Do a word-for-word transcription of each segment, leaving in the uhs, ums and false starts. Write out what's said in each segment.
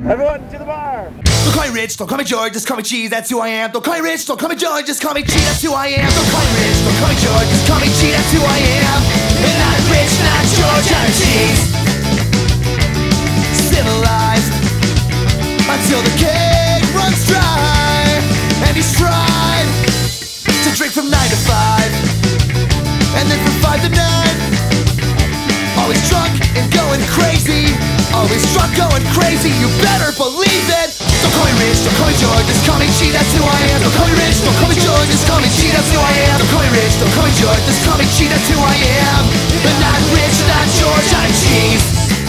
Everyone to the bar. Don't call me Rich, don't call me George, just call me Cheese, that's who I am. Don't call me Rich, don't call me George, just call me Cheese, that's who I am. Don't call me Rich, don't call me George, just call me Cheese, that's who I am. And I'm Rich, not George, I'm Cheese. Civilized until the keg runs dry, and he's tried to drink from nine to five, and then from five to nine. Always drunk and going crazy, always drunk going crazy, you better believe it. Don't call me Rich, don't call me George, just call me Cheese, that's who I am. Don't call me Rich, don't call me George, just call me Cheese, that's who I am. Don't call me Rich, don't call me George, just call me Cheese, that's who I am. But not Rich, not George, I'm Cheese.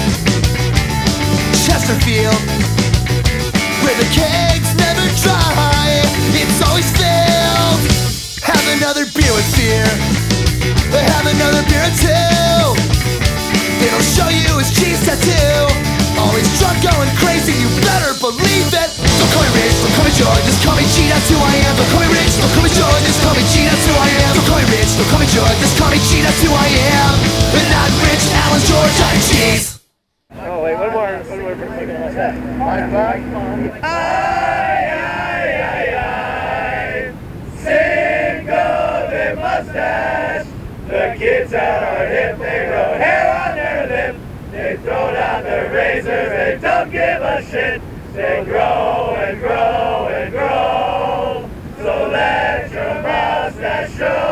Chesterfield, where the kegs never dry, it's always filled. Have another beer with fear, have another beer or two. It'll show you his cheese tattoo. Always drunk going crazy, you better believe it. Don't call me Rich, don't call me George, just call me Cheese, that's who I am. Don't call me Rich, don't call me George, just call me Cheese, that's who I am. Don't call me Rich, don't call me George, just call me Cheese, that's who I am. And not Rich, Alan, George, I'm Cheese. Oh wait, one more, one more for a second. What's that? Five bucks. Aye, aye, aye, aye. Single the mustache. The kids out are hip, they grow hair on their lip. They throw down their razors, they don't give a shit. They grow and grow and grow. So let your mustache show.